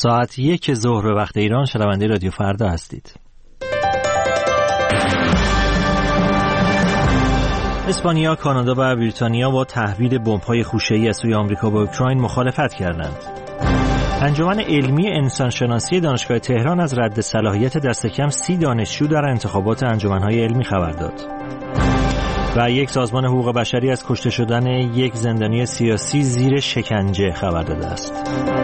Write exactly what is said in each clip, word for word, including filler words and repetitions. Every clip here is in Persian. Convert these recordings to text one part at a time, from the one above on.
ساعت یک ظهر به وقت ایران شنونده رادیو فردا هستید. اسپانیا، کانادا و بریتانیا با تحویل بمب‌های خوشه‌ای از سوی آمریکا به اوکراین مخالفت کردند. انجمن علمی انسانشناسی دانشگاه تهران از رد صلاحیت دست کم سی دانشجو در انتخابات انجمن‌های علمی خبر داد. و یک سازمان حقوق بشری از کشته شدن یک زندانی سیاسی زیر شکنجه خبر داده است.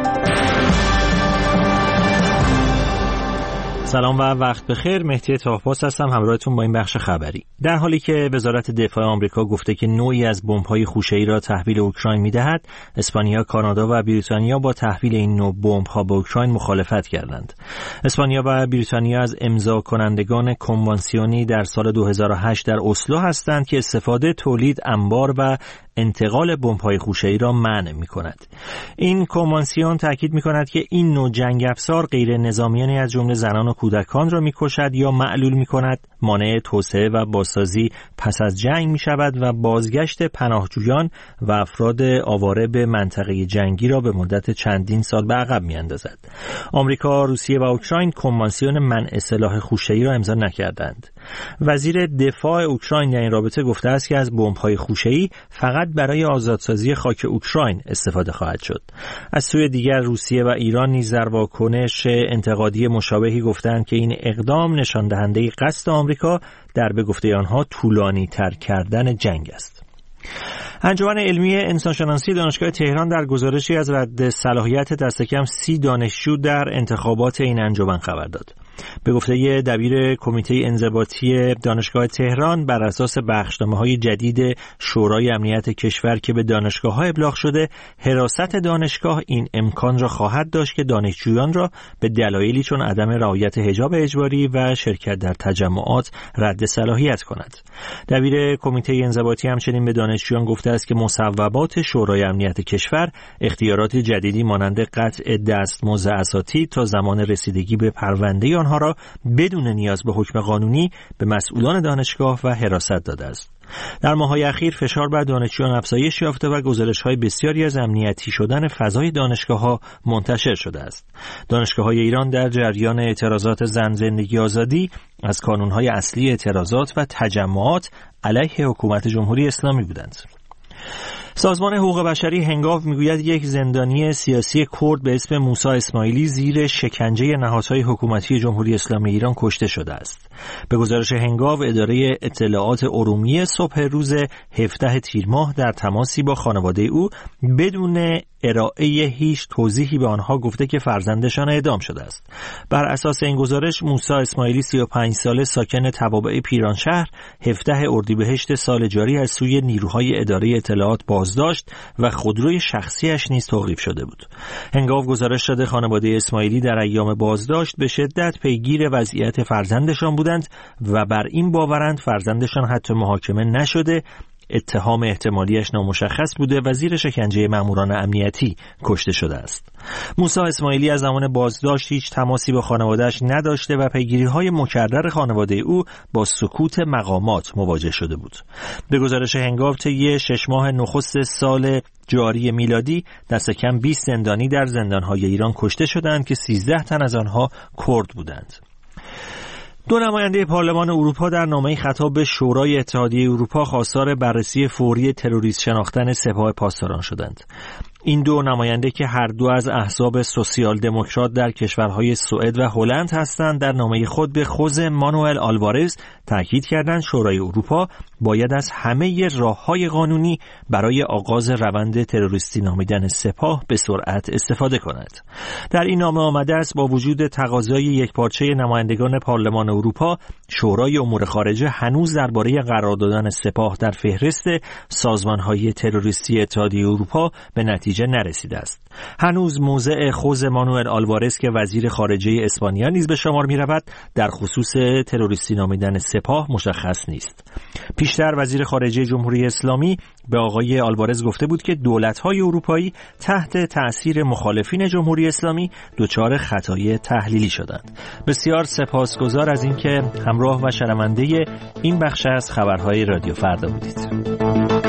سلام و وقت بخیر، مهدی طاه‌پاس هستم همراهتون با این بخش خبری. در حالی که وزارت دفاع آمریکا گفته که نوعی از بمب‌های خوشه‌ای را تحویل اوکراین می‌دهد، اسپانیا، کانادا و بریتانیا با تحویل این نوع بمب‌ها به اوکراین مخالفت کردند. اسپانیا و بریتانیا از امضا کنندگان کنوانسیونی در سال دو هزار و هشت در اسلو هستند که استفاده، تولید، انبار و انتقال بمب‌های خوشه‌ای را منع می‌کند. این کنوانسیون تاکید می‌کند که این نوع جنگ افزار غیر نظامیانی از جمله زنان و کودکان را می‌کشد یا معلول می‌کند، مانع توسعه و بازسازی پس از جنگ می‌شود و بازگشت پناهجویان و افراد آواره به منطقه جنگی را به مدت چندین سال به عقب می‌اندازد. آمریکا، روسیه و اوکراین کنوانسیون منع سلاح خوشه‌ای را امضا نکردند. وزیر دفاع اوکراین در این رابطه گفته است که از بمب‌های خوشه‌ای فقط برای آزادسازی خاک اوکراین استفاده خواهد شد. از سوی دیگر روسیه و ایران نیز در واکنش انتقادی مشابهی گفتند که این اقدام نشان دهنده قصد آمریکا در به گفته آنها طولانی تر کردن جنگ است. انجمن علمی انسانشناسی دانشگاه تهران در گزارشی از رد صلاحیت دست کم سی دانشجو در انتخابات این انجمن خبر داد. به گفته دبیر کمیته انضباطی دانشگاه تهران، بر اساس بخشنامه‌های جدید شورای امنیت کشور که به دانشگاه‌ها ابلاغ شده، حراست دانشگاه این امکان را خواهد داشت که دانشجویان را به دلایلی چون عدم رعایت حجاب اجباری و شرکت در تجمعات رد صلاحیت کند. دبیر کمیته انضباطی همچنین به دانشجویان گفته است که مصوبات شورای امنیت کشور اختیارات جدیدی مانند قطع دستمزد اساتید تا زمان رسیدگی به پرونده آنها را بدون نیاز به حکم قانونی به مسئولان دانشگاه و حراست داده است. در ماه‌های اخیر فشار بر دانشجویان افزایش یافته و گزارش‌های بسیاری از امنیتی شدن فضای دانشگاه‌ها منتشر شده است. دانشگاه‌های ایران در جریان اعتراضات زن، زندگی، آزادی از کانون‌های اصلی اعتراضات و تجمعات علیه حکومت جمهوری اسلامی بودند. سازمان حقوق بشری هنگاو میگوید یک زندانی سیاسی کرد به اسم موسی اسماعیلی زیر شکنجه نهادهای حکومتی جمهوری اسلامی ایران کشته شده است. به گزارش هنگاو، اداره اطلاعات ارومیه صبح روز هفدهم تیر ماه در تماسی با خانواده او بدون ارائه هیچ توضیحی به آنها گفته که فرزندشان اعدام شده است. بر اساس این گزارش، موسی اسماعیلی سی و پنج ساله ساکن توابع پیرانشهر هفدهم اردیبهشت سال جاری از سوی نیروهای اداره اطلاعات بازداشت و خودروی شخصیش نیز توقیف شده بود. هنگاو گزارش داده خانواده اسماعیلی در ایام بازداشت به شدت پیگیر وضعیت فرزندشان بودند و بر این باورند فرزندشان حتی محاکمه نشده، اتهام احتمالیش نامشخص بوده و زیر شکنجه ماموران امنیتی کشته شده است. موسی اسماعیلی از زمان بازداشت هیچ تماسی با خانواده‌اش نداشته و پیگیری‌های مکرر خانواده او با سکوت مقامات مواجه شده بود. به گزارش هنگاو، طی شش ماه نخست سال جاری میلادی دست کم بیست زندانی در زندان‌های ایران کشته شدند که سیزده تن از آنها کرد بودند. دو نماینده پارلمان اروپا در نامه‌ای خطاب به شورای اتحادیه اروپا خواستار بررسی فوری تروریست شناختن سپاه پاسداران شدند. این دو نماینده که هر دو از احزاب سوسیال دموکرات در کشورهای سوئد و هلند هستند، در نامه خود به خوزه مانوئل آلوارز تاکید کردند شورای اروپا باید از همه راه‌های قانونی برای آغاز روند تروریستی نامیدن سپاه به سرعت استفاده کند. در این نامه آمده است با وجود تقاضای یکپارچه نمایندگان پارلمان اروپا، شورای امور خارجه هنوز درباره قرار دادن سپاه در فهرست سازمان‌های تروریستی اتحادیه اروپا به نتیجه نرسیده است. هنوز موضع خوزه مانوئل آلوارز که وزیر خارجه اسپانیا نیز به شمار می‌رود در خصوص تروریستی نامیدن سپاه مشخص نیست. پیشتر وزیر خارجه جمهوری اسلامی به آقای آلوارز گفته بود که دولت‌های اروپایی تحت تأثیر مخالفین جمهوری اسلامی دچار خطای تحلیلی شدند. بسیار سپاسگزار از اینکه همراه و شنونده این بخش از خبرهای رادیو فردا بودید.